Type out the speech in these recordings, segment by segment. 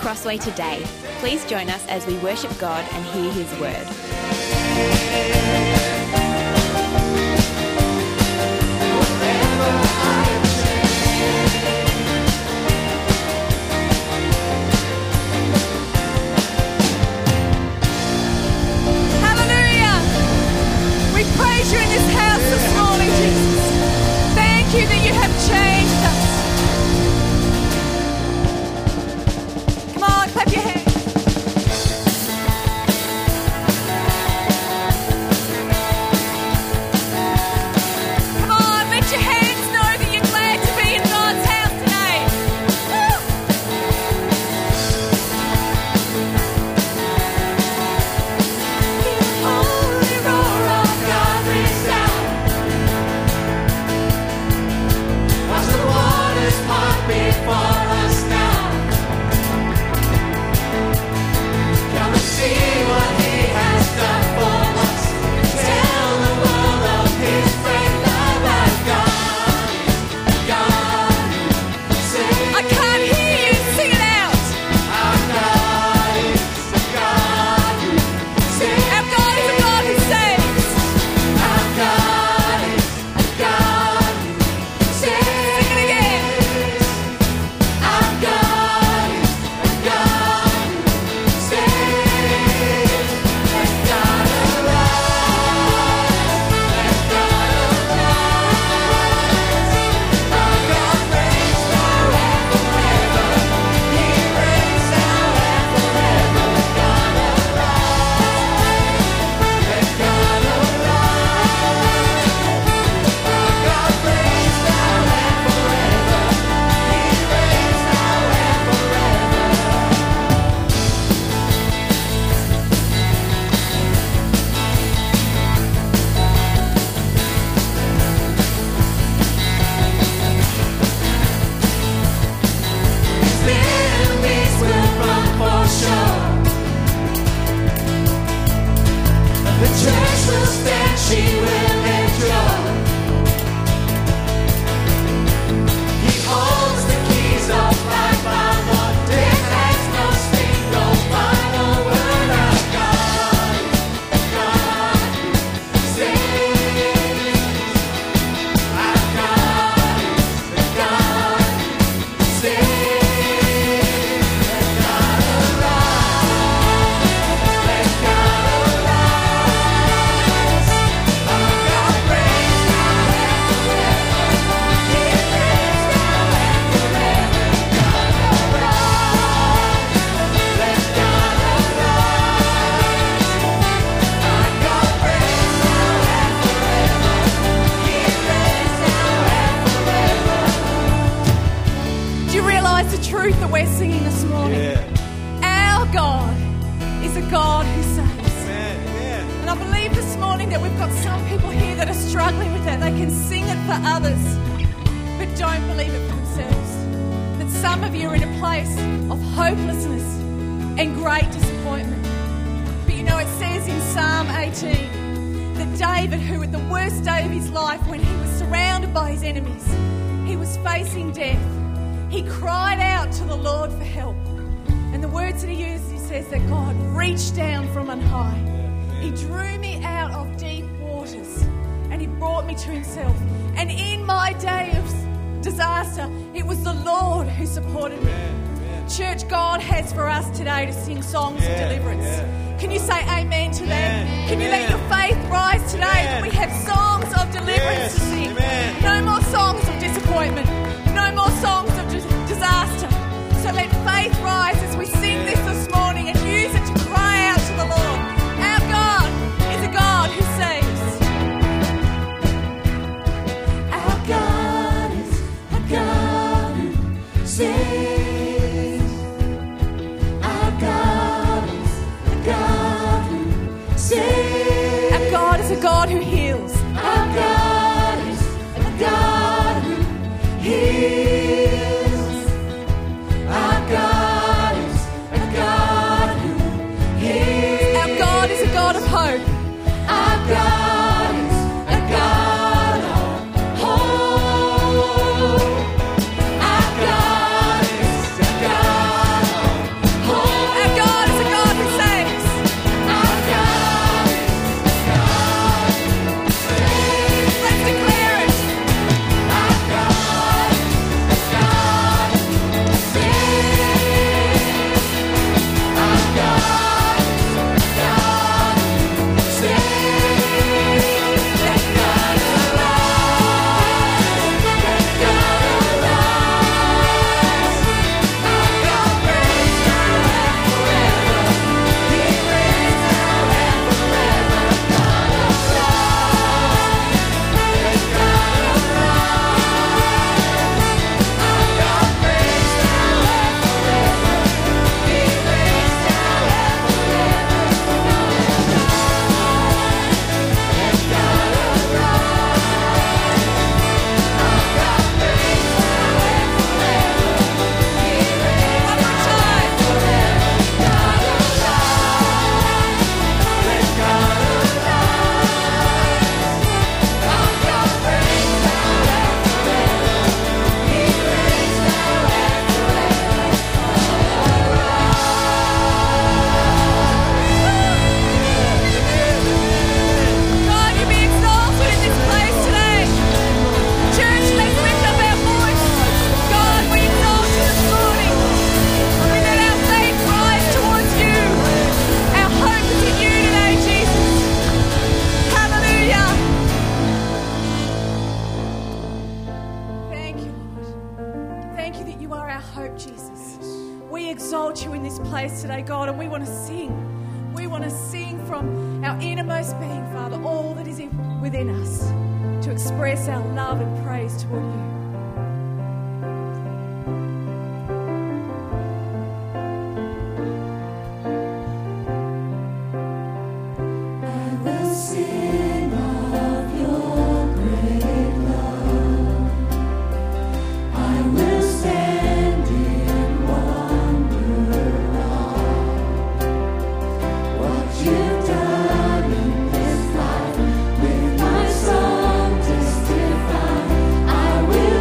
Crossway today. Please join us as we worship God and hear His word. Hallelujah! We praise you in this house this morning, Jesus. Thank you that you have changed us. Come on, clap your hands. Come on, let your hands know that you're glad to be in God's house today. Woo! Holy roar of God resound. Watch the waters part before us now. Come and see what He has done for us. Tell the world of His great love. Our God is God. I can't hear you. Sing it out. Our God is God. Our God is a God who saves. Our God is God. Sing it again. Our God is God. Saves. Let God arise. Let God arise. Our God reigns now and forever. He reigns now and forever. Let God arise. Let God arise. Our God reigns now and forever. He reigns now and forever. His enemies will run for sure. The church will stand, she will endure. He holds the keys of life, our Lord. Death has no sting, no final word. Our God is God who saves. Our God is God who saves. Let God arise. Let God arise. Our God reigns now and forever. He reigns now and forever. God arise. Let God arise. Our God reigns now and forever. He reigns now and forever. Do you realise the truth that we're singing this morning? Our God is a God who saves. And I believe this morning that we've got some people here that are struggling with that. They can sing it for others, but don't believe it for themselves. That some of you are in a place of hopelessness and great disappointment. But you know, it says in Psalm 18 that David, who at the worst day of his life, when he was surrounded by his enemies, he was facing death, he cried out to the Lord for help. And the words that he uses, he says that God reached down from on high. He drew me out of deep waters and he brought me to himself. And in my day of disaster, it was the Lord who supported me. Church, God has for us today to sing songs of deliverance. Can you say amen to that? Can you let your faith rise today that we have songs of deliverance to sing? No more songs of disappointment. No more songs of disaster. So let faith rise as we sing this morning and use it to cry out to the Lord. Our God is a God who saves. Our God is a God who saves. Our God is a God who saves. Our God is a God who heals. Our God is a our hope, Jesus. We exalt you in this place today, God, and we want to sing. We want to sing from our innermost being, Father, all that is within us, to express our love and praise toward you. I will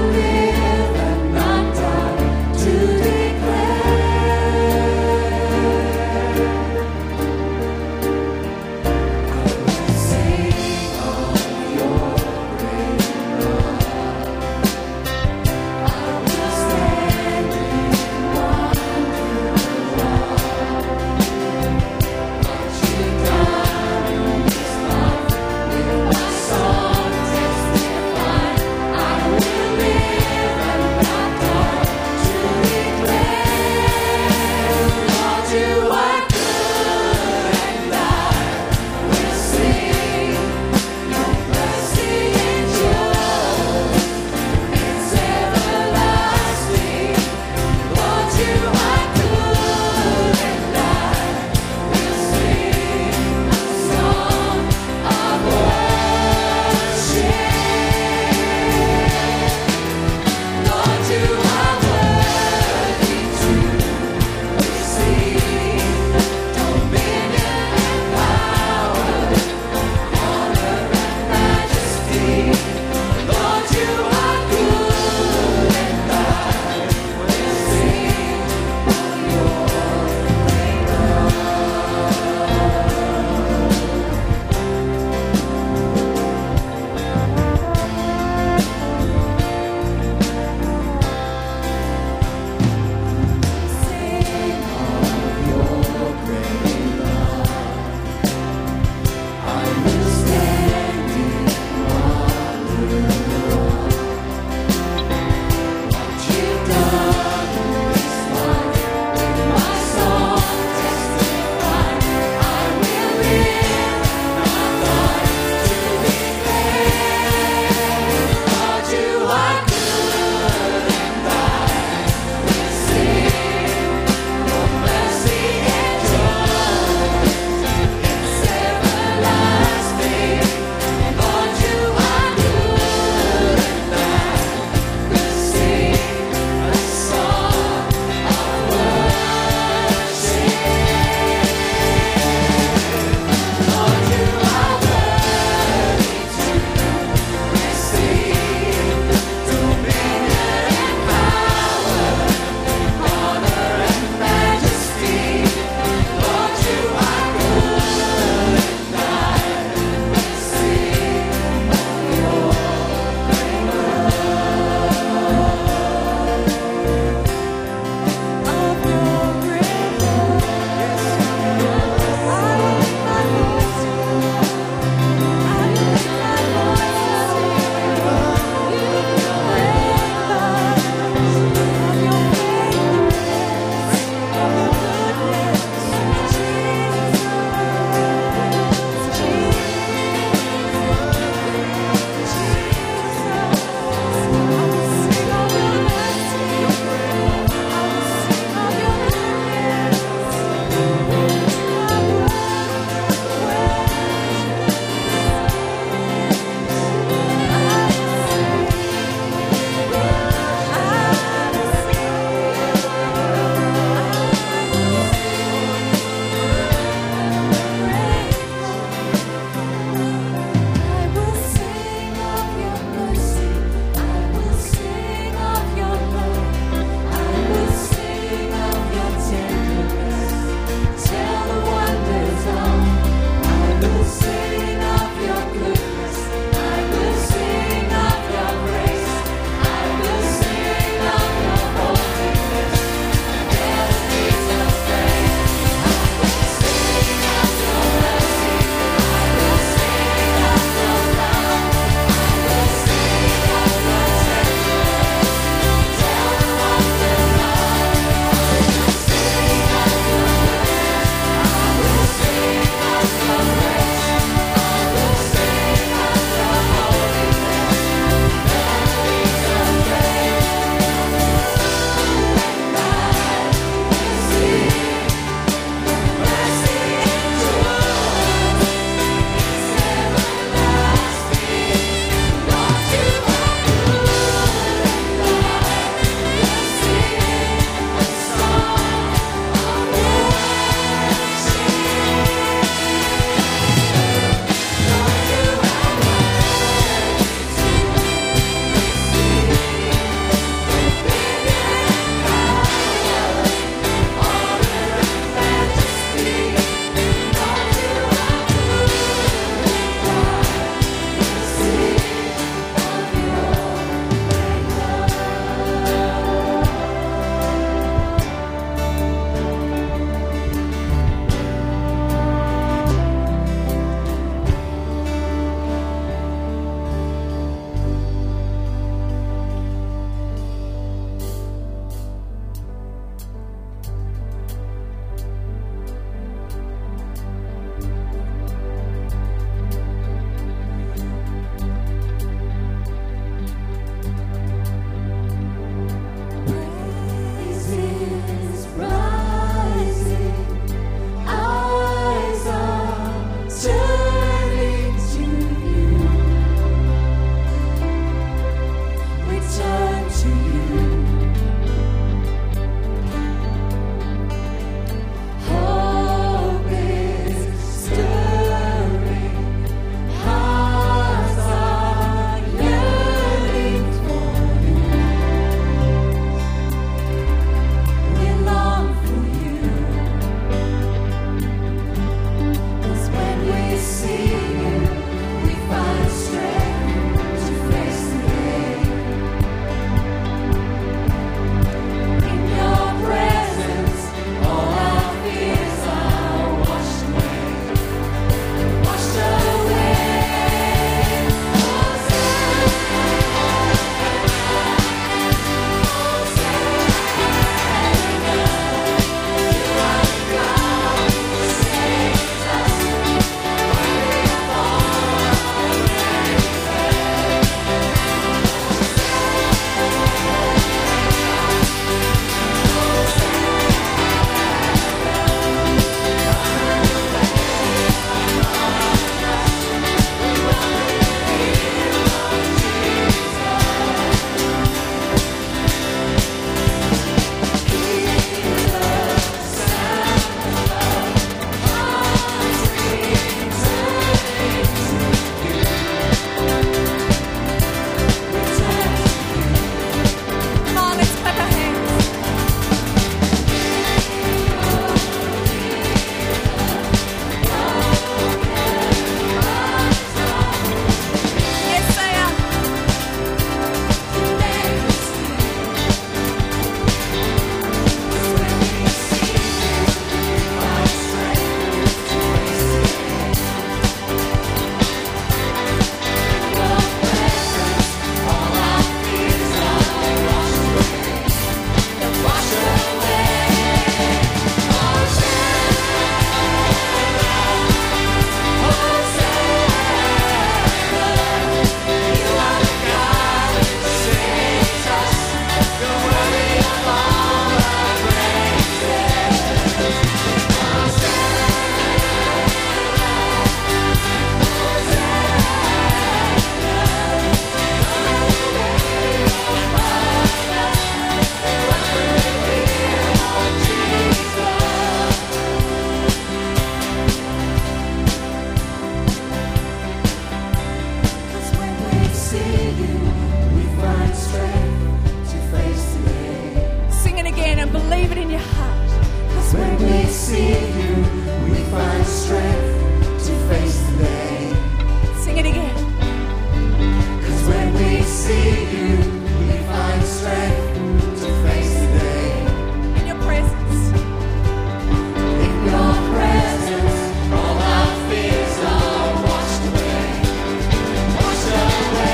see you, we find strength to face the day. Sing it again. 'Cause when we see you, we find strength to face the day. In your presence. In your presence, all our fears are washed away. Washed away.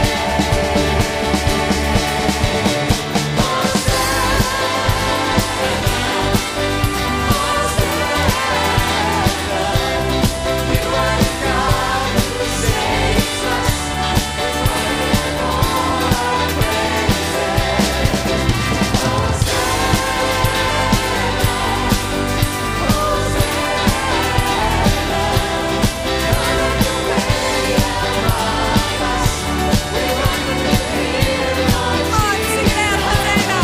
Come on, sing it out, Hosanna.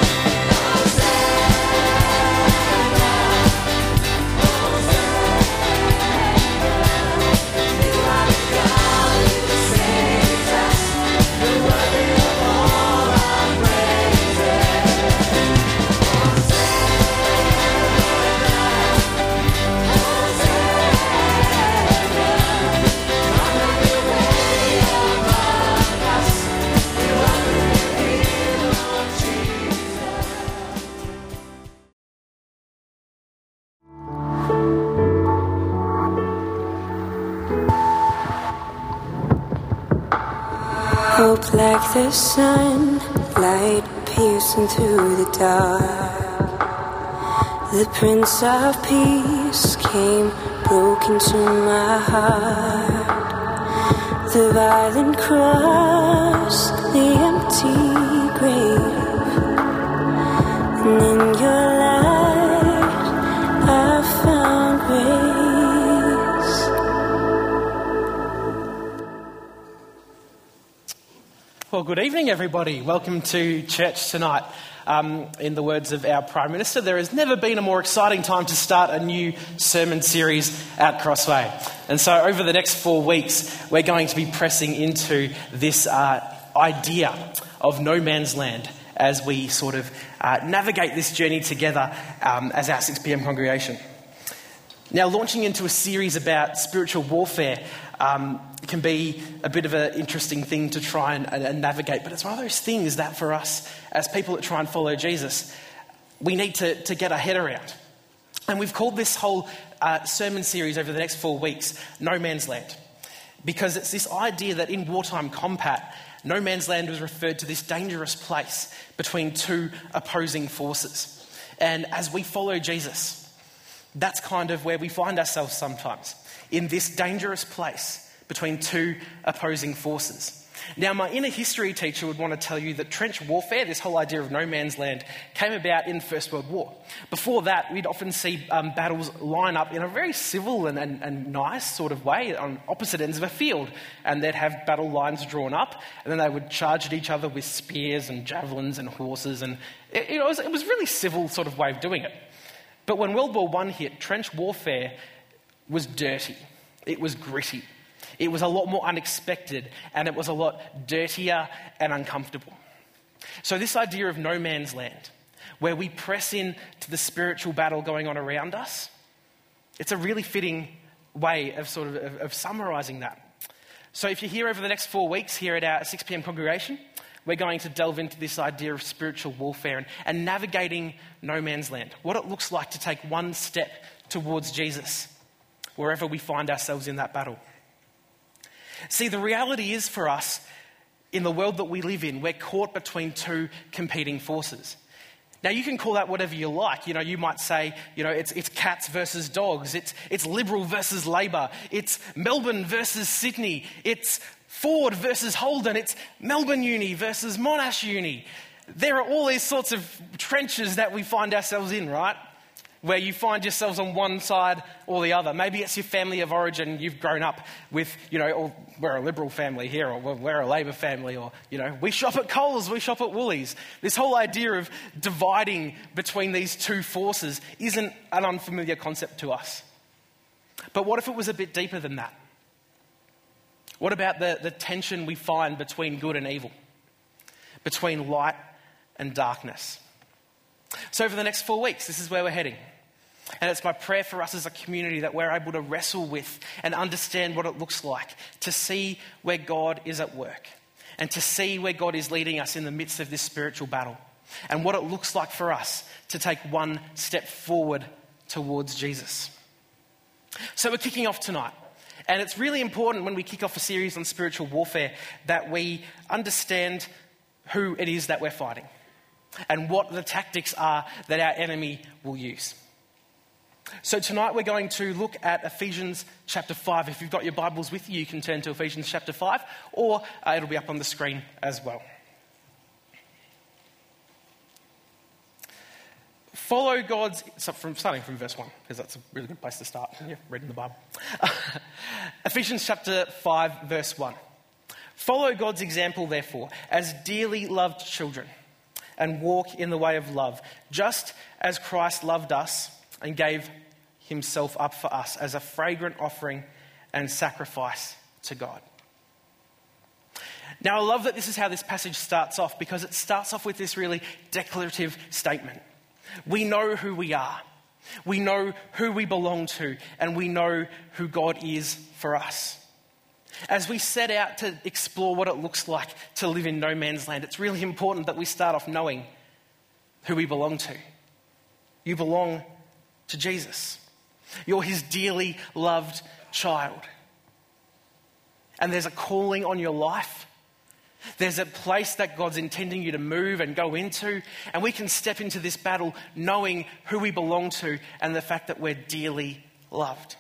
Hope like the sun, light piercing through the dark. The Prince of Peace came, broke into my heart. The violent cross, the empty grave, and in your light I found grace. Well, good evening, everybody. Welcome to church tonight. In the words of our Prime Minister, there has never been a more exciting time to start a new sermon series at Crossway. And so over the next 4 weeks, we're going to be pressing into this idea of no man's land as we sort of navigate this journey together as our 6 p.m. congregation. Now, launching into a series about spiritual warfare can be a bit of an interesting thing to try and navigate, but it's one of those things that for us, as people that try and follow Jesus, we need to get our head around. And we've called this whole sermon series over the next 4 weeks, No Man's Land, because it's this idea that in wartime combat, no man's land was referred to this dangerous place between two opposing forces. And as we follow Jesus, that's kind of where we find ourselves sometimes, in this dangerous place between two opposing forces. Now, my inner history teacher would want to tell you that trench warfare, this whole idea of no man's land, came about in the First World War. Before that, we'd often see battles line up in a very civil and nice sort of way on opposite ends of a field. And they'd have battle lines drawn up, and then they would charge at each other with spears and javelins and horses. And it was a really civil sort of way of doing it. But when World War I hit, trench warfare was dirty. It was gritty. It was a lot more unexpected, and it was a lot dirtier and uncomfortable. So this idea of no man's land, where we press in to the spiritual battle going on around us, it's a really fitting way of of summarising that. So if you're here over the next 4 weeks here at our 6 p.m. congregation, we're going to delve into this idea of spiritual warfare and navigating no man's land, what it looks like to take one step towards Jesus, wherever we find ourselves in that battle. See, the reality is for us, in the world that we live in, we're caught between two competing forces. Now, you can call that whatever you like. You might say, it's cats versus dogs. It's Liberal versus Labor. It's Melbourne versus Sydney. It's Ford versus Holden. It's Melbourne Uni versus Monash Uni. There are all these sorts of trenches that we find ourselves in, right? Where you find yourselves on one side or the other. Maybe it's your family of origin. You've grown up with, or we're a Liberal family here, or we're a Labor family, or, we shop at Coles, we shop at Woolies. This whole idea of dividing between these two forces isn't an unfamiliar concept to us. But what if it was a bit deeper than that? What about the tension we find between good and evil? Between light and darkness? So over the next 4 weeks, this is where we're heading. And it's my prayer for us as a community that we're able to wrestle with and understand what it looks like to see where God is at work and to see where God is leading us in the midst of this spiritual battle and what it looks like for us to take one step forward towards Jesus. So we're kicking off tonight. And it's really important when we kick off a series on spiritual warfare that we understand who it is that we're fighting and what the tactics are that our enemy will use. So tonight we're going to look at Ephesians chapter 5. If you've got your Bibles with you, you can turn to Ephesians chapter 5, or it'll be up on the screen as well. Follow God's... starting from verse 1, because that's a really good place to start. Yeah, reading the Bible. Ephesians chapter 5, verse 1. Follow God's example, therefore, as dearly loved children, and walk in the way of love, just as Christ loved us and gave himself up for us as a fragrant offering and sacrifice to God. Now, I love that this is how this passage starts off, because it starts off with this really declarative statement. We know who we are. We know who we belong to, and we know who God is for us. As we set out to explore what it looks like to live in no man's land, it's really important that we start off knowing who we belong to. You belong to Jesus. You're his dearly loved child. And there's a calling on your life. There's a place that God's intending you to move and go into. And we can step into this battle knowing who we belong to and the fact that we're dearly loved.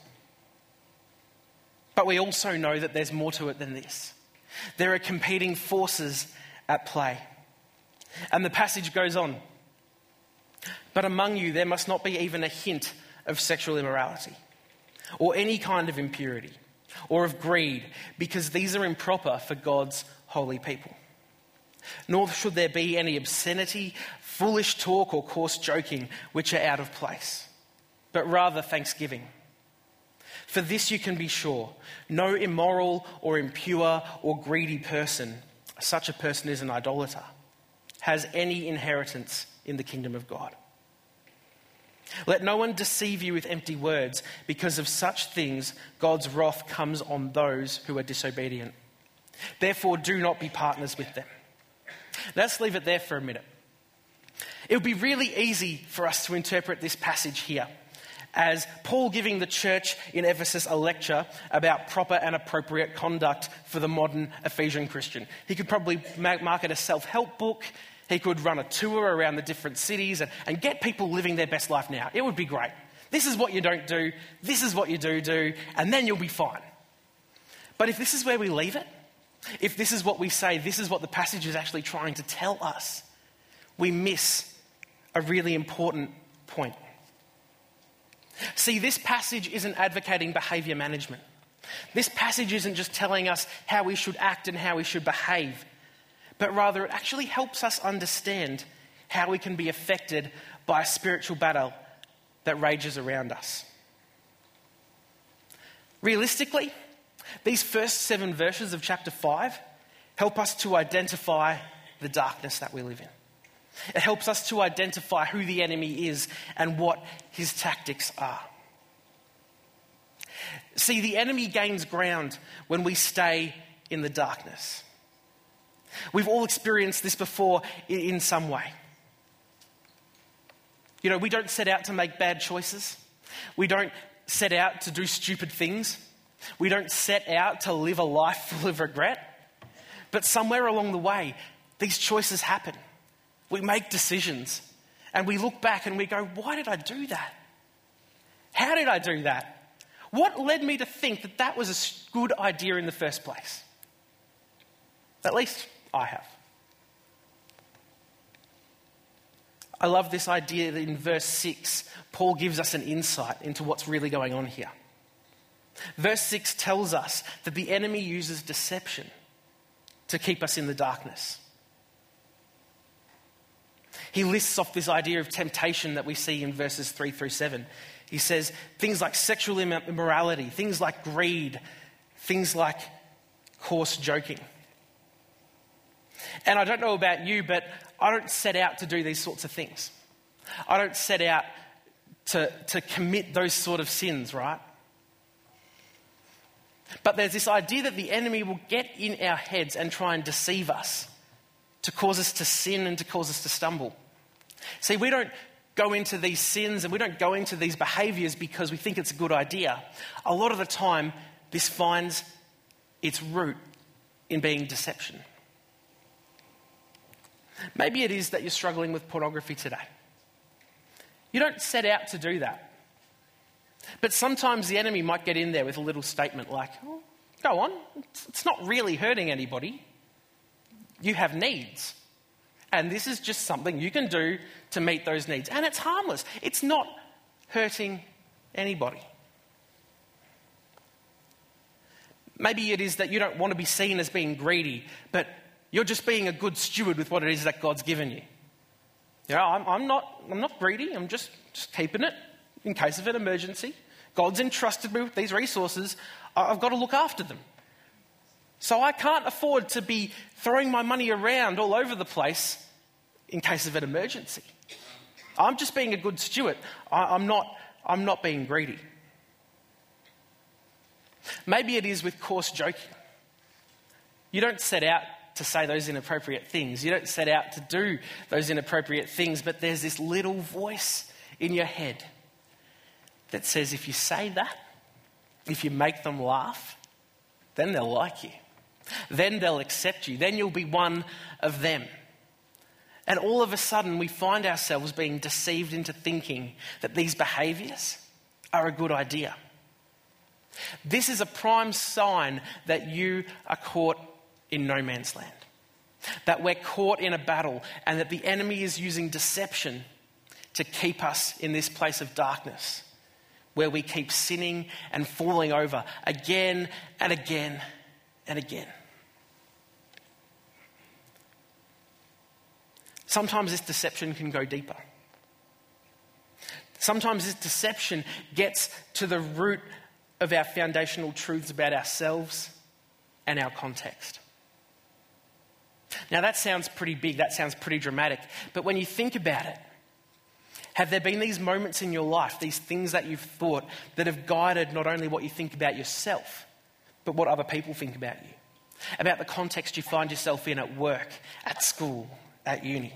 But we also know that there's more to it than this. There are competing forces at play. And the passage goes on. But among you there must not be even a hint of sexual immorality, or any kind of impurity, or of greed, because these are improper for God's holy people. Nor should there be any obscenity, foolish talk, or coarse joking, which are out of place, but rather thanksgiving. For this you can be sure, no immoral or impure or greedy person, such a person is an idolater, has any inheritance in the kingdom of God. Let no one deceive you with empty words, because of such things God's wrath comes on those who are disobedient. Therefore, do not be partners with them. Let's leave it there for a minute. It would be really easy for us to interpret this passage here as Paul giving the church in Ephesus a lecture about proper and appropriate conduct for the modern Ephesian Christian. He could probably market a self-help book. He could run a tour around the different cities and get people living their best life now. It would be great. This is what you don't do. This is what you do, and then you'll be fine. But if this is where we leave it, if this is what we say, this is what the passage is actually trying to tell us, we miss a really important point. See, this passage isn't advocating behaviour management. This passage isn't just telling us how we should act and how we should behave, but rather it actually helps us understand how we can be affected by a spiritual battle that rages around us. Realistically, these first 7 verses of chapter 5 help us to identify the darkness that we live in. It helps us to identify who the enemy is and what his tactics are. See, the enemy gains ground when we stay in the darkness. We've all experienced this before in some way. You know, we don't set out to make bad choices. We don't set out to do stupid things. We don't set out to live a life full of regret. But somewhere along the way, these choices happen. We make decisions and we look back and we go, why did I do that? How did I do that? What led me to think that that was a good idea in the first place? At least I have. I love this idea that in verse 6, Paul gives us an insight into what's really going on here. Verse 6 tells us that the enemy uses deception to keep us in the darkness. He lists off this idea of temptation that we see in verses 3 through 7. He says things like sexual immorality, things like greed, things like coarse joking. And I don't know about you, but I don't set out to do these sorts of things. I don't set out to commit those sort of sins, right? But there's this idea that the enemy will get in our heads and try and deceive us, to cause us to sin and to cause us to stumble. See, we don't go into these sins and we don't go into these behaviours because we think it's a good idea. A lot of the time, this finds its root in being deception. Maybe it is that you're struggling with pornography today. You don't set out to do that. But sometimes the enemy might get in there with a little statement like, oh, go on, it's not really hurting anybody. You have needs. And this is just something you can do to meet those needs. And it's harmless. It's not hurting anybody. Maybe it is that you don't want to be seen as being greedy, but you're just being a good steward with what it is that God's given you. You know, I'm not greedy. I'm just keeping it in case of an emergency. God's entrusted me with these resources. I've got to look after them. So I can't afford to be throwing my money around all over the place in case of an emergency. I'm just being a good steward. I'm not being greedy. Maybe it is with coarse joking. You don't set out to say those inappropriate things. You don't set out to do those inappropriate things, but there's this little voice in your head that says if you say that, if you make them laugh, then they'll like you. Then they'll accept you. Then you'll be one of them. And all of a sudden we find ourselves being deceived into thinking that these behaviours are a good idea. This is a prime sign that you are caught in no man's land. That we're caught in a battle and that the enemy is using deception to keep us in this place of darkness where we keep sinning and falling over again and again and again. Sometimes this deception can go deeper. Sometimes this deception gets to the root of our foundational truths about ourselves and our context. Now that sounds pretty big, that sounds pretty dramatic, but when you think about it, have there been these moments in your life, these things that you've thought that have guided not only what you think about yourself, but what other people think about you? About the context you find yourself in at work, at school, at uni.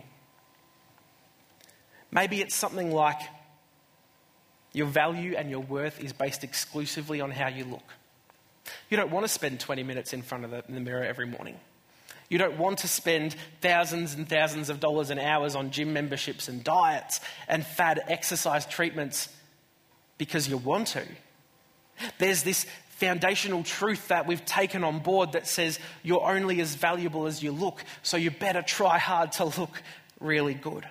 Maybe it's something like your value and your worth is based exclusively on how you look. You don't want to spend 20 minutes in front of the mirror every morning. You don't want to spend thousands and thousands of dollars and hours on gym memberships and diets and fad exercise treatments because you want to. There's this foundational truth that we've taken on board that says you're only as valuable as you look, so you better try hard to look really good.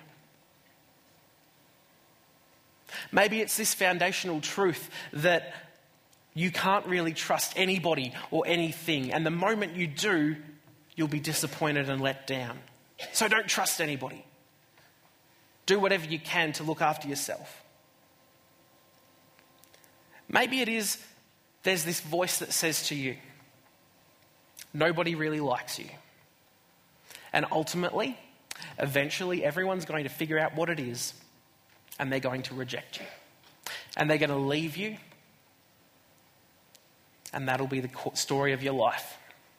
Maybe it's this foundational truth that you can't really trust anybody or anything, and the moment you do, you'll be disappointed and let down. So don't trust anybody. Do whatever you can to look after yourself. Maybe it is there's this voice that says to you, nobody really likes you. And ultimately, eventually, everyone's going to figure out what it is and they're going to reject you. And they're going to leave you, and that'll be the story of your life.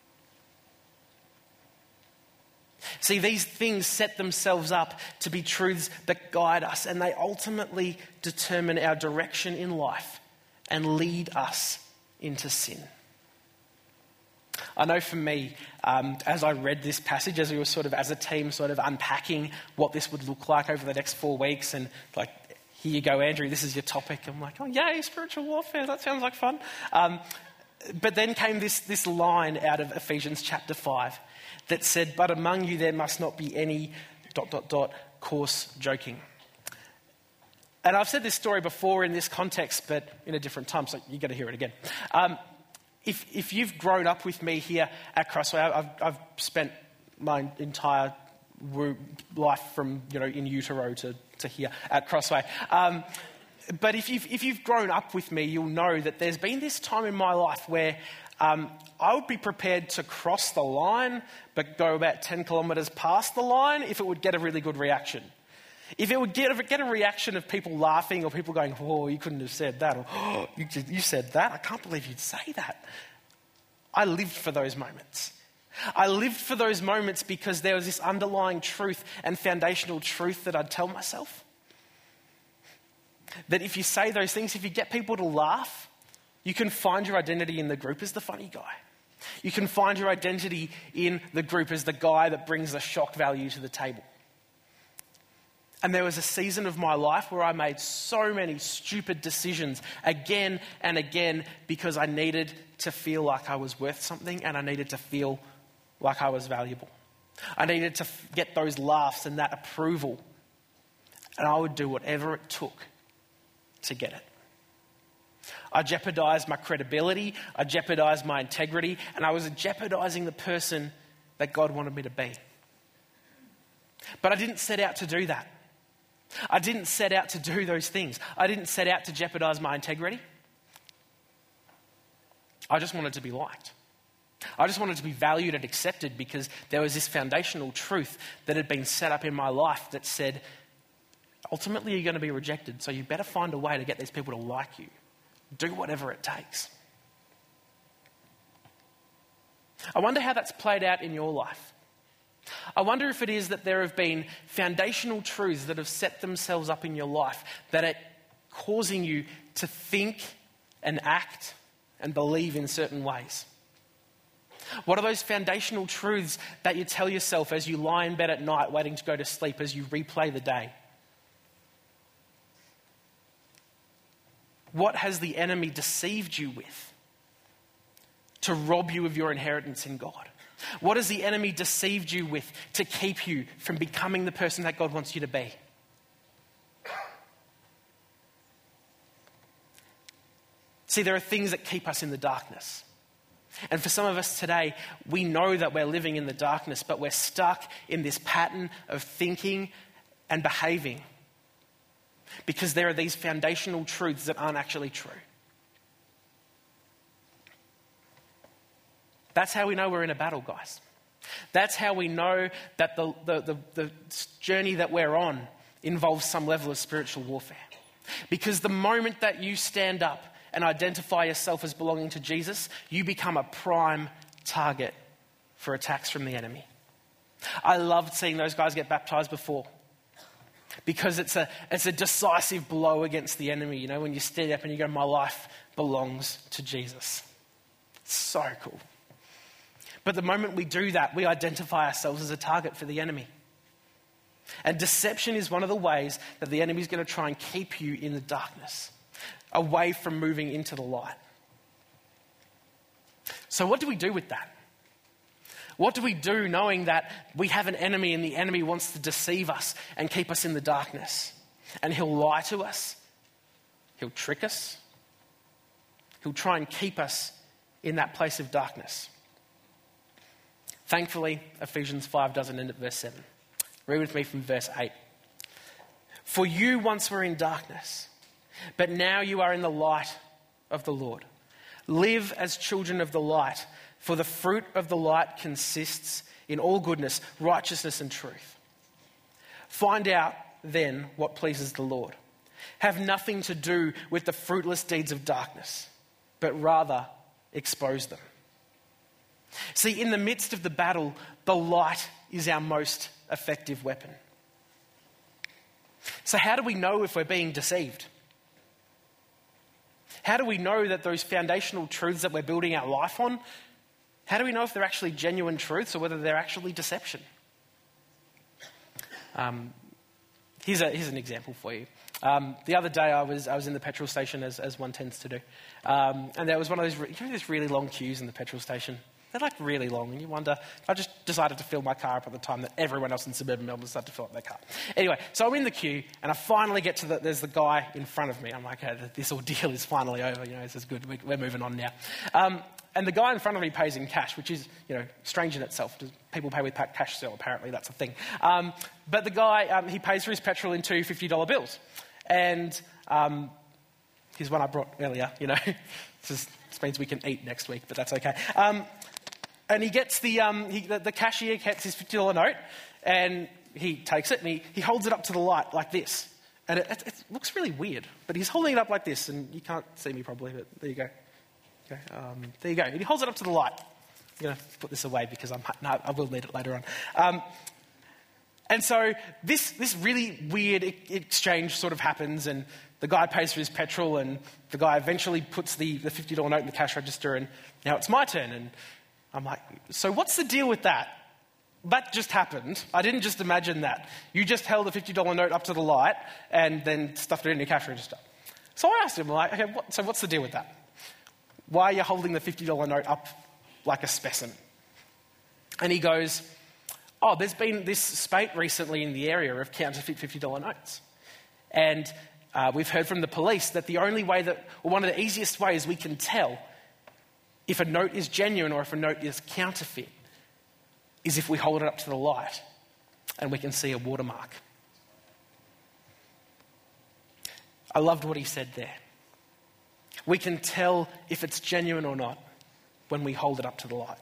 See, these things set themselves up to be truths that guide us, and they ultimately determine our direction in life and lead us into sin. I know for me, as I read this passage, as we were sort of as a team sort of unpacking what this would look like over the next 4 weeks, and like, here you go, Andrew, this is your topic. I'm like, oh yay, spiritual warfare, that sounds like fun. But then came this line out of Ephesians chapter 5 that said, but among you there must not be any ... coarse joking. And I've said this story before in this context, but in a different time, so you've got to hear it again. If you've grown up with me here at Crossway, I've spent my entire life from in utero to here at Crossway. But if you've grown up with me, you'll know that there's been this time in my life where I would be prepared to cross the line, but go about 10 kilometres past the line if it would get a really good reaction. if it would get a reaction of people laughing or people going, oh, you couldn't have said that, or oh, you said that, I can't believe you'd say that. I lived for those moments. I lived for those moments because there was this underlying truth and foundational truth that I'd tell myself. That if you say those things, if you get people to laugh, you can find your identity in the group as the funny guy. You can find your identity in the group as the guy that brings the shock value to the table. And there was a season of my life where I made so many stupid decisions again and again because I needed to feel like I was worth something and I needed to feel like I was valuable. I needed to get those laughs and that approval. And I would do whatever it took to get it. I jeopardized my credibility, I jeopardized my integrity, and I was jeopardizing the person that God wanted me to be. But I didn't set out to do that. I didn't set out to do those things. I didn't set out to jeopardize my integrity. I just wanted to be liked. I just wanted to be valued and accepted because there was this foundational truth that had been set up in my life that said, ultimately you're going to be rejected, so you better find a way to get these people to like you. Do whatever it takes. I wonder how that's played out in your life. I wonder if it is that there have been foundational truths that have set themselves up in your life that are causing you to think and act and believe in certain ways. What are those foundational truths that you tell yourself as you lie in bed at night waiting to go to sleep, as you replay the day? What has the enemy deceived you with to rob you of your inheritance in God? What has the enemy deceived you with to keep you from becoming the person that God wants you to be? See, there are things that keep us in the darkness. And for some of us today, we know that we're living in the darkness, but we're stuck in this pattern of thinking and behaving because there are these foundational truths that aren't actually true. That's how we know we're in a battle, guys. That's how we know that the journey that we're on involves some level of spiritual warfare. Because the moment that you stand up and identify yourself as belonging to Jesus, you become a prime target for attacks from the enemy. I loved seeing those guys get baptized before because it's a decisive blow against the enemy. You know, when you stand up and you go, my life belongs to Jesus. It's so cool. But the moment we do that, we identify ourselves as a target for the enemy. And deception is one of the ways that the enemy is going to try and keep you in the darkness, away from moving into the light. So what do we do with that? What do we do knowing that we have an enemy and the enemy wants to deceive us and keep us in the darkness? And he'll lie to us. He'll trick us. He'll try and keep us in that place of darkness. Thankfully, Ephesians 5 doesn't end at verse 7. Read with me from verse 8. For you once were in darkness, but now you are in the light of the Lord. Live as children of the light, for the fruit of the light consists in all goodness, righteousness and truth. Find out then what pleases the Lord. Have nothing to do with the fruitless deeds of darkness, but rather expose them. See, in the midst of the battle, the light is our most effective weapon. So how do we know if we're being deceived? How do we know that those foundational truths that we're building our life on, how do we know if they're actually genuine truths or whether they're actually deception? Here's an example for you. The other day I was in the petrol station, as one tends to do. And there was one of those really long queues in the petrol station. They're like really long, and you wonder, I just decided to fill my car up at the time that everyone else in suburban Melbourne decided to fill up their car. Anyway, so I'm in the queue, and I finally get to there's the guy in front of me. I'm like, okay, this ordeal is finally over, this is good, we're moving on now. And the guy in front of me pays in cash, which is, strange in itself. People pay with cash still, apparently, that's a thing. But the guy, he pays for his petrol in two $50 bills. And here's one I brought earlier, This means we can eat next week, but that's okay. And he gets the cashier gets his $50 note, and he takes it and he holds it up to the light like this. And it looks really weird, but he's holding it up like this, and you can't see me probably, but there you go. Okay, there you go. And he holds it up to the light. I'm going to put this away because I will need it later on. And so this really weird exchange sort of happens, and the guy pays for his petrol, and the guy eventually puts the $50 note in the cash register, and now it's my turn. And I'm like, so what's the deal with that? That just happened. I didn't just imagine that. You just held a $50 note up to the light and then stuffed it in your cash register. So I asked him, like, okay, so what's the deal with that? Why are you holding the $50 note up like a specimen? And he goes, oh, there's been this spate recently in the area of counterfeit $50 notes. And we've heard from the police that the only way or one of the easiest ways we can tell if a note is genuine or if a note is counterfeit is if we hold it up to the light and we can see a watermark. I loved what he said there. We can tell if it's genuine or not when we hold it up to the light.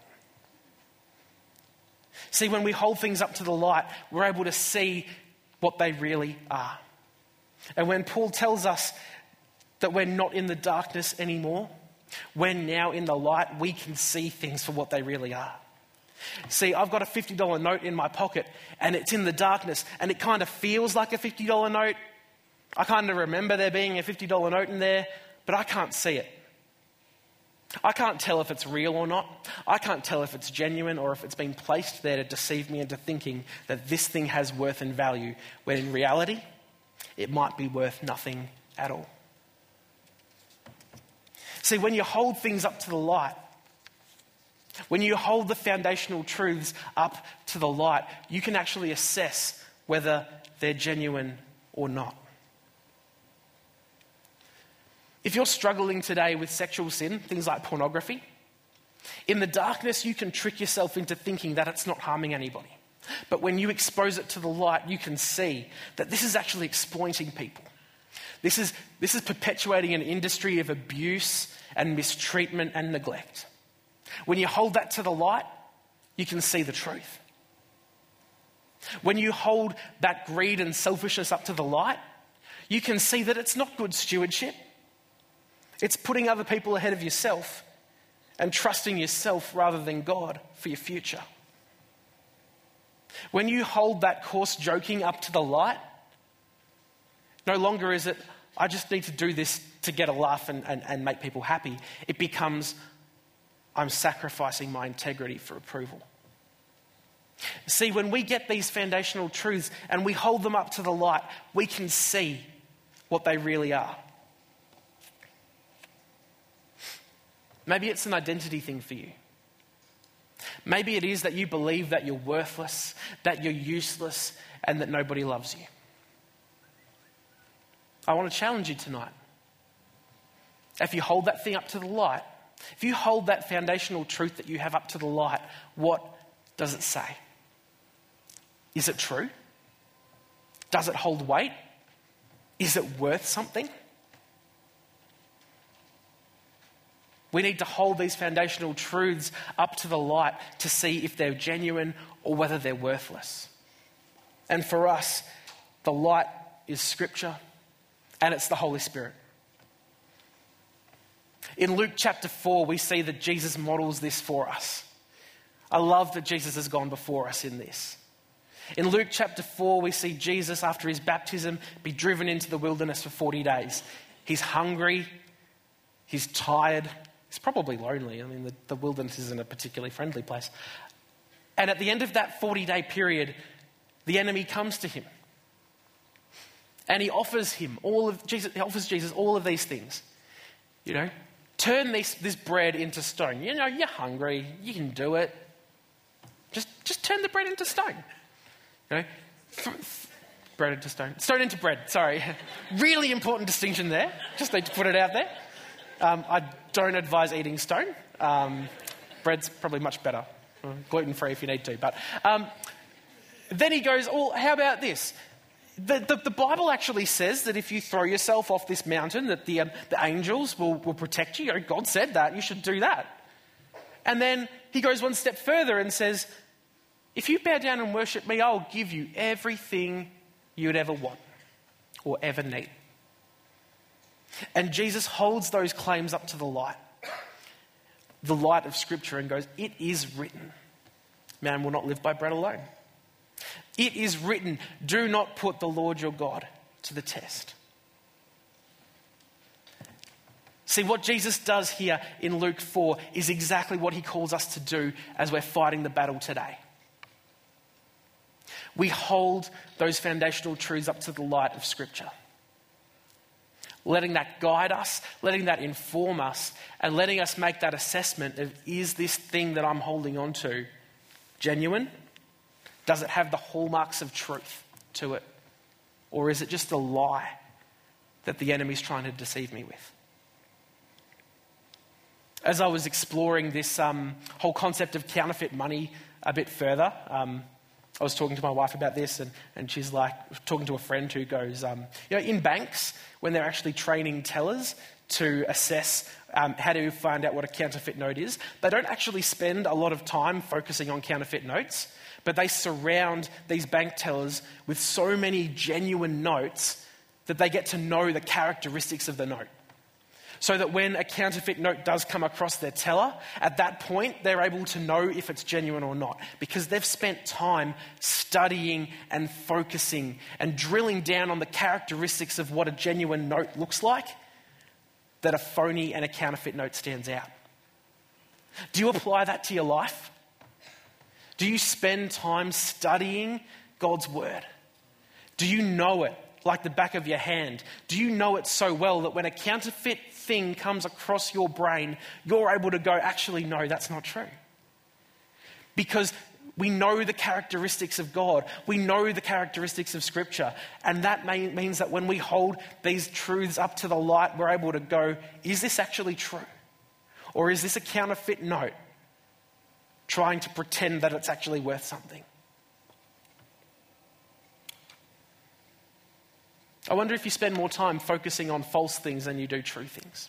See, when we hold things up to the light, we're able to see what they really are. And when Paul tells us that we're not in the darkness anymore, we're now in the light, we can see things for what they really are. See, I've got a $50 note in my pocket and it's in the darkness and it kind of feels like a $50 note. I kind of remember there being a $50 note in there, but I can't see it. I can't tell if it's real or not. I can't tell if it's genuine or if it's been placed there to deceive me into thinking that this thing has worth and value, when in reality, it might be worth nothing at all. See, when you hold things up to the light, when you hold the foundational truths up to the light, you can actually assess whether they're genuine or not. If you're struggling today with sexual sin, things like pornography, in the darkness you can trick yourself into thinking that it's not harming anybody. But when you expose it to the light, you can see that this is actually exploiting people. This is perpetuating an industry of abuse and mistreatment and neglect. When you hold that to the light, you can see the truth. When you hold that greed and selfishness up to the light, you can see that it's not good stewardship. It's putting other people ahead of yourself and trusting yourself rather than God for your future. When you hold that coarse joking up to the light, no longer is it, I just need to do this to get a laugh and make people happy. It becomes, I'm sacrificing my integrity for approval. See, when we get these foundational truths and we hold them up to the light, we can see what they really are. Maybe it's an identity thing for you. Maybe it is that you believe that you're worthless, that you're useless, and that nobody loves you. I want to challenge you tonight. If you hold that thing up to the light, if you hold that foundational truth that you have up to the light, what does it say? Is it true? Does it hold weight? Is it worth something? We need to hold these foundational truths up to the light to see if they're genuine or whether they're worthless. And for us, the light is Scripture and it's the Holy Spirit. In Luke chapter 4, we see that Jesus models this for us. I love that Jesus has gone before us in this. In Luke chapter 4, we see Jesus, after his baptism, be driven into the wilderness for 40 days. He's hungry, he's tired, he's probably lonely. I mean, the wilderness isn't a particularly friendly place. And at the end of that 40-day period, the enemy comes to him. And he offers Jesus all of these things. You know, turn this bread into stone. You know, you're hungry, you can do it. Just turn the bread into stone. You know, bread into stone. Stone into bread, sorry. Really important distinction there. Just need to put it out there. I don't advise eating stone. Bread's probably much better. Gluten-free if you need to. But then he goes, how about this? The Bible actually says that if you throw yourself off this mountain, that the angels will protect you. God said that. You should do that. And then he goes one step further and says, if you bow down and worship me, I'll give you everything you would ever want or ever need. And Jesus holds those claims up to the light of Scripture, and goes, it is written, man will not live by bread alone. It is written, do not put the Lord your God to the test. See, what Jesus does here in Luke 4 is exactly what he calls us to do as we're fighting the battle today. We hold those foundational truths up to the light of Scripture, letting that guide us, letting that inform us, and letting us make that assessment of, is this thing that I'm holding on to genuine? Does it have the hallmarks of truth to it? Or is it just a lie that the enemy's trying to deceive me with? As I was exploring this whole concept of counterfeit money a bit further, I was talking to my wife about this, and she's like, talking to a friend who goes, in banks, when they're actually training tellers to assess how to find out what a counterfeit note is, they don't actually spend a lot of time focusing on counterfeit notes, but they surround these bank tellers with so many genuine notes that they get to know the characteristics of the note. So that when a counterfeit note does come across their teller, at that point, they're able to know if it's genuine or not, because they've spent time studying and focusing and drilling down on the characteristics of what a genuine note looks like, that a phony and a counterfeit note stands out. Do you apply that to your life? Do you spend time studying God's word? Do you know it like the back of your hand? Do you know it so well that when a counterfeit thing comes across your brain, you're able to go, actually, no, that's not true? Because we know the characteristics of God. We know the characteristics of Scripture. And that means that when we hold these truths up to the light, we're able to go, is this actually true? Or is this a counterfeit note trying to pretend that it's actually worth something? I wonder if you spend more time focusing on false things than you do true things.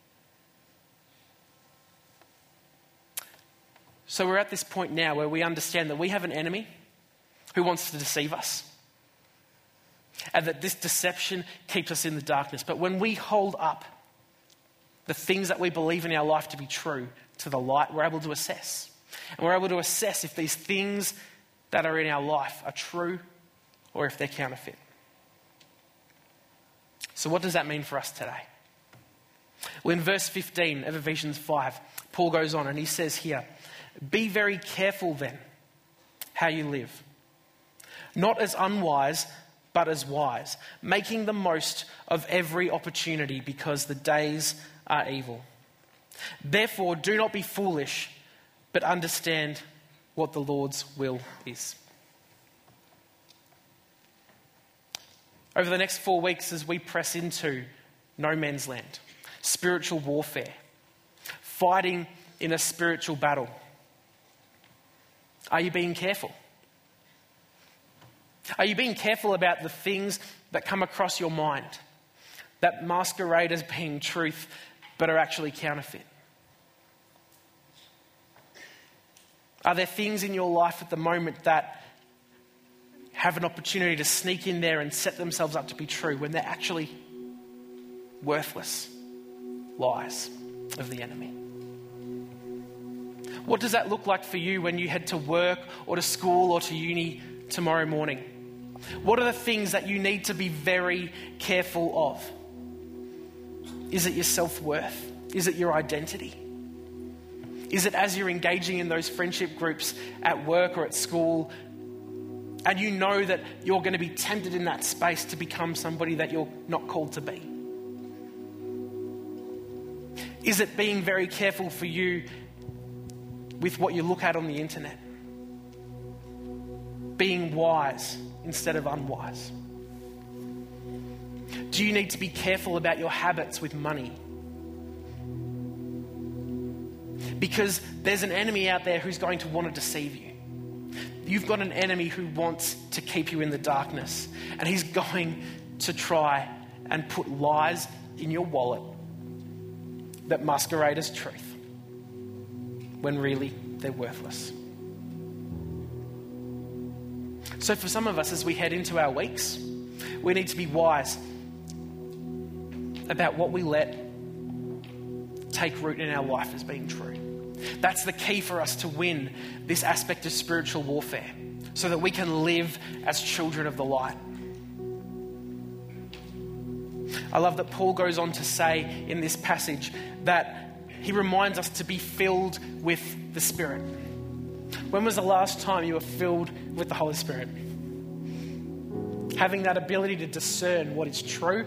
So we're at this point now where we understand that we have an enemy who wants to deceive us, and that this deception keeps us in the darkness. But when we hold up the things that we believe in our life to be true to the light, we're able to assess. And we're able to assess if these things that are in our life are true or if they're counterfeit. So what does that mean for us today? Well, in verse 15 of Ephesians 5, Paul goes on and he says here, be very careful then how you live, not as unwise, but as wise, making the most of every opportunity because the days are evil. Therefore, do not be foolish, but understand what the Lord's will is. Over the next 4 weeks, as we press into no man's land, spiritual warfare, fighting in a spiritual battle, are you being careful? Are you being careful about the things that come across your mind that masquerade as being truth but are actually counterfeit? Are there things in your life at the moment that have an opportunity to sneak in there and set themselves up to be true when they're actually worthless lies of the enemy? What does that look like for you when you head to work or to school or to uni tomorrow morning? What are the things that you need to be very careful of? Is it your self-worth? Is it your identity? Is it as you're engaging in those friendship groups at work or at school, and you know that you're going to be tempted in that space to become somebody that you're not called to be? Is it being very careful for you with what you look at on the internet? Being wise instead of unwise? Do you need to be careful about your habits with money? Because there's an enemy out there who's going to want to deceive you. You've got an enemy who wants to keep you in the darkness, and he's going to try and put lies in your wallet that masquerade as truth when really they're worthless. So for some of us, as we head into our weeks, we need to be wise about what we let take root in our life as being true. That's the key for us to win this aspect of spiritual warfare, so that we can live as children of the light. I love that Paul goes on to say in this passage that he reminds us to be filled with the Spirit. When was the last time you were filled with the Holy Spirit? Having that ability to discern what is true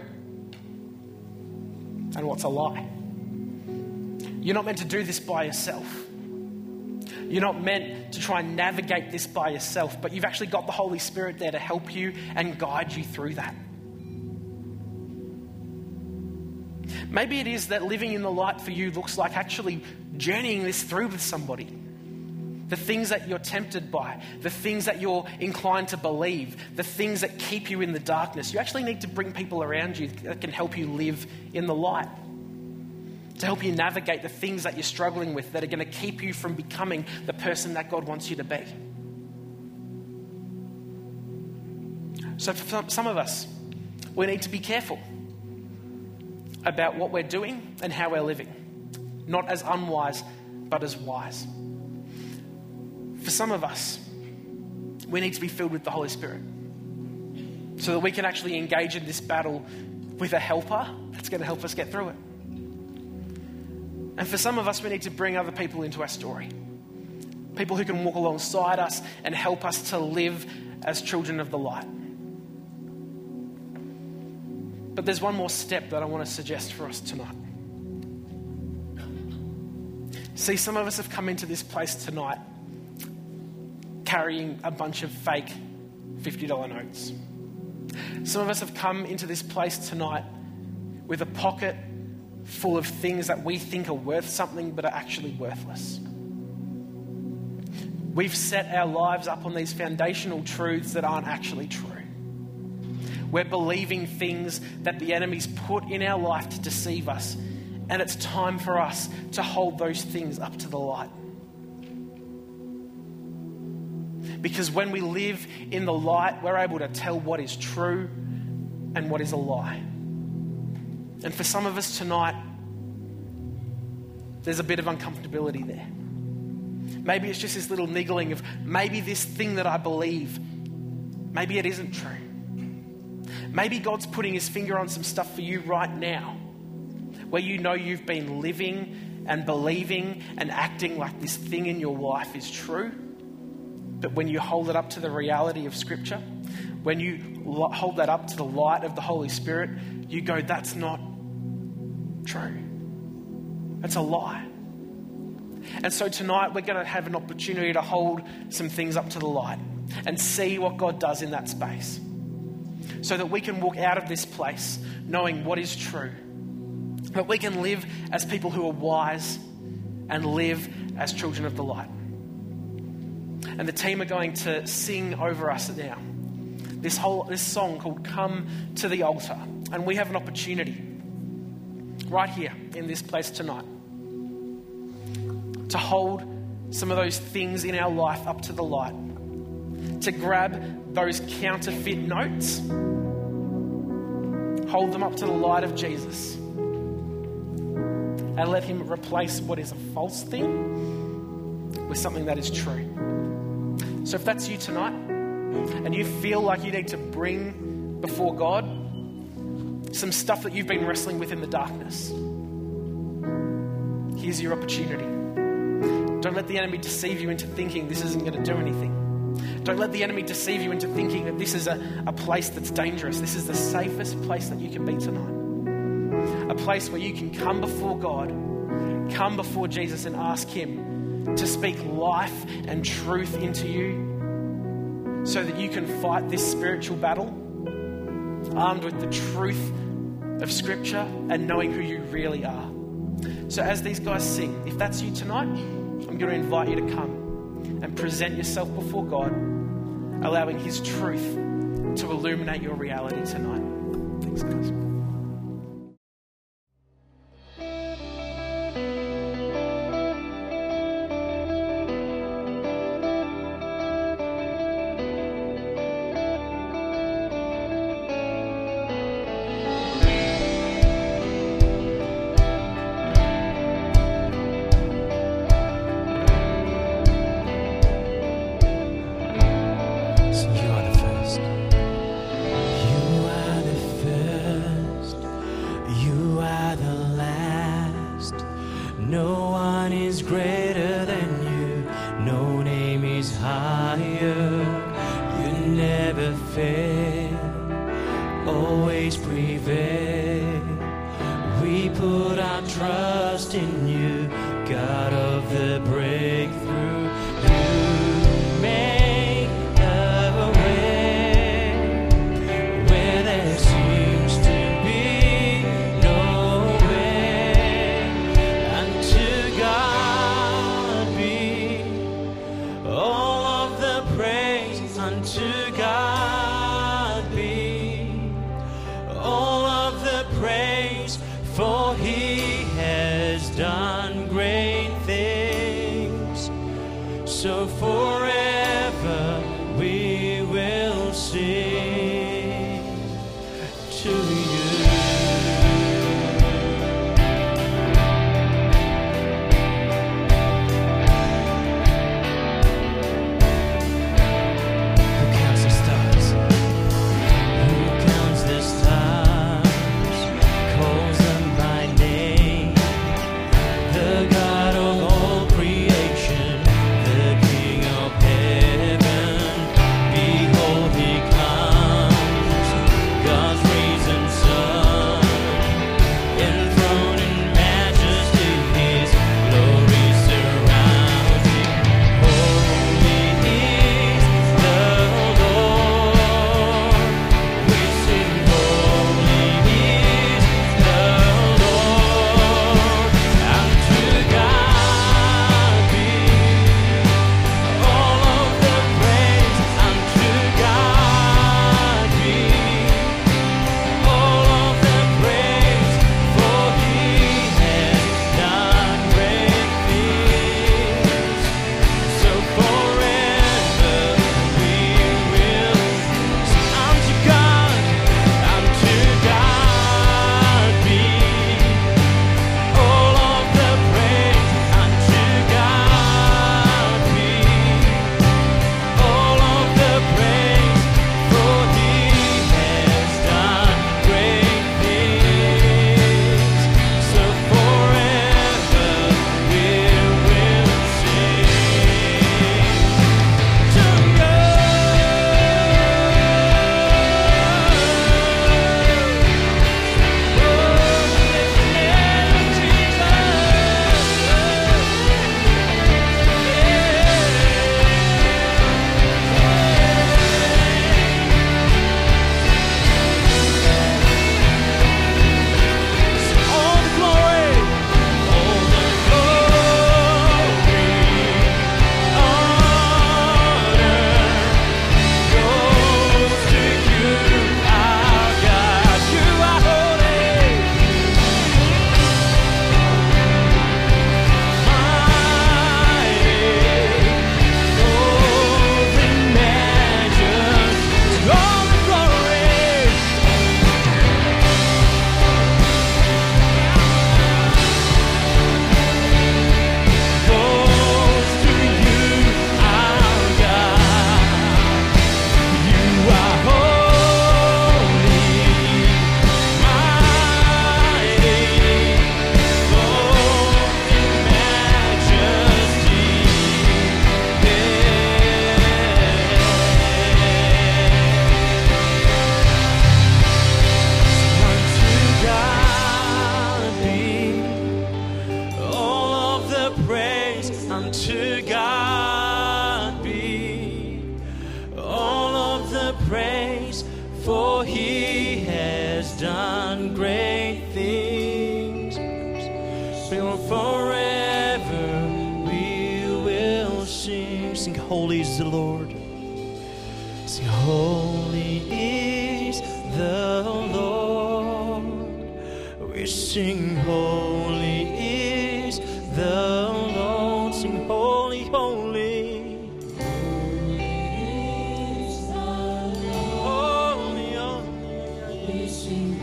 and what's a lie. You're not meant to do this by yourself. You're not meant to try and navigate this by yourself, but you've actually got the Holy Spirit there to help you and guide you through that. Maybe it is that living in the light for you looks like actually journeying this through with somebody. The things that you're tempted by, the things that you're inclined to believe, the things that keep you in the darkness. You actually need to bring people around you that can help you live in the light, to help you navigate the things that you're struggling with that are going to keep you from becoming the person that God wants you to be. So for some of us, we need to be careful about what we're doing and how we're living, not as unwise, but as wise. For some of us, we need to be filled with the Holy Spirit so that we can actually engage in this battle with a helper that's going to help us get through it. And for some of us, we need to bring other people into our story. People who can walk alongside us and help us to live as children of the light. But there's one more step that I want to suggest for us tonight. See, some of us have come into this place tonight carrying a bunch of fake $50 notes. Some of us have come into this place tonight with a pocket full of things that we think are worth something but are actually worthless. We've set our lives up on these foundational truths that aren't actually true. We're believing things that the enemy's put in our life to deceive us, and it's time for us to hold those things up to the light. Because when we live in the light, we're able to tell what is true and what is a lie. And for some of us tonight, there's a bit of uncomfortability there. Maybe it's just this little niggling of maybe this thing that I believe, maybe it isn't true. Maybe God's putting his finger on some stuff for you right now, where you know you've been living and believing and acting like this thing in your life is true. But when you hold it up to the reality of Scripture, when you hold that up to the light of the Holy Spirit, you go, that's not true. That's a lie. And so tonight we're going to have an opportunity to hold some things up to the light and see what God does in that space, so that we can walk out of this place knowing what is true, that we can live as people who are wise and live as children of the light. And the team are going to sing over us now this song called Come to the Altar. And we have an opportunity right here in this place tonight to hold some of those things in our life up to the light, to grab those counterfeit notes, hold them up to the light of Jesus, and let him replace what is a false thing with something that is true. So if that's you tonight, and you feel like you need to bring before God some stuff that you've been wrestling with in the darkness, here's your opportunity. Don't let the enemy deceive you into thinking this isn't going to do anything. Don't let the enemy deceive you into thinking that this is a place that's dangerous. This is the safest place that you can be tonight. A place where you can come before God, come before Jesus and ask him to speak life and truth into you so that you can fight this spiritual battle armed with the truth of Scripture and knowing who you really are. So as these guys sing, if that's you tonight, I'm going to invite you to come and present yourself before God, allowing his truth to illuminate your reality tonight. Thanks, guys. always prevail. We put our trust in you, God of the breakthrough. You make a way where there seems to be no way. Unto God be all of the praise. Unto God be all of the praise, for he has done great things. So forever we will sing to you. Who counts the stars? Who counts the stars? Calls them by name. The God of all creation, the King of heaven. Behold, he comes, God's risen Son, enthroned in majesty, his glory surrounds him. Holy is the Lord. We sing, holy is the Lord. Unto God be all of the praise. Unto God be all of the praise, for he has done great things. So forever we will sing. Unto God be all of the praise. Unto God be all of the praise, for he has done great things. So forever we will sing to all the glory, honor goes to you, our God. You are holy, mighty, clothed in majesty. All the glory goes to you, our God. You are holy, mighty, clothed in majesty. Unto God be all of the praise. Unto God be all of the praise, for he has done great things. Forever we will sing. Sing, holy is the Lord. Sing, holy is the Lord. We sing, holy is the Lord. Sing, holy, holy. Holy, holy. Sing,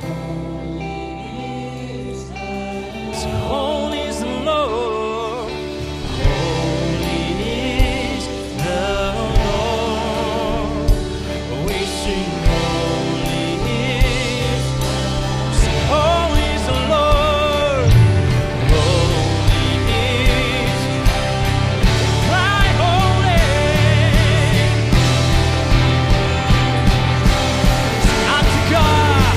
holy is the Lord. Holy is the Lord. We sing, holy is. Sing, holy is the Lord. Holy is. Cry, holy. Unto God.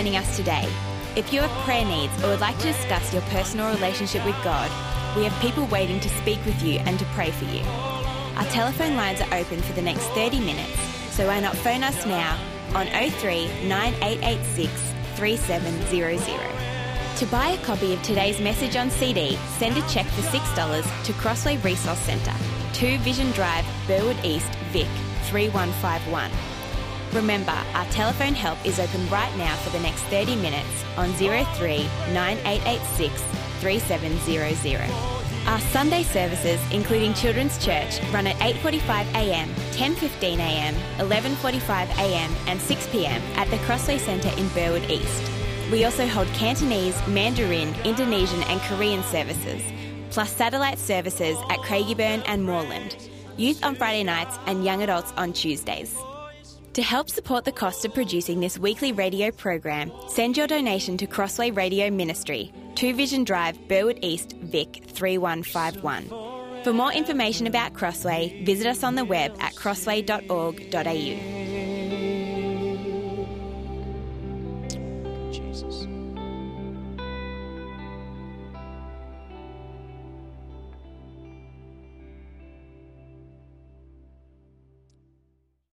joining us today. If you have prayer needs or would like to discuss your personal relationship with God, we have people waiting to speak with you and to pray for you. Our telephone lines are open for the next 30 minutes, so why not phone us now on 03 9886 3700. To buy a copy of today's message on CD, send a cheque for $6 to Crossway Resource Centre, 2 Vision Drive, Burwood East, Vic 3151. Remember, our telephone help is open right now for the next 30 minutes on 03 9886 3700. Our Sunday services, including Children's Church, run at 8:45am, 10:15am, 11:45am and 6pm at the Crossway Centre in Burwood East. We also hold Cantonese, Mandarin, Indonesian and Korean services, plus satellite services at Craigieburn and Moreland, youth on Friday nights and young adults on Tuesdays. To help support the cost of producing this weekly radio program, send your donation to Crossway Radio Ministry, 2 Vision Drive, Burwood East, Vic 3151. For more information about Crossway, visit us on the web at crossway.org.au.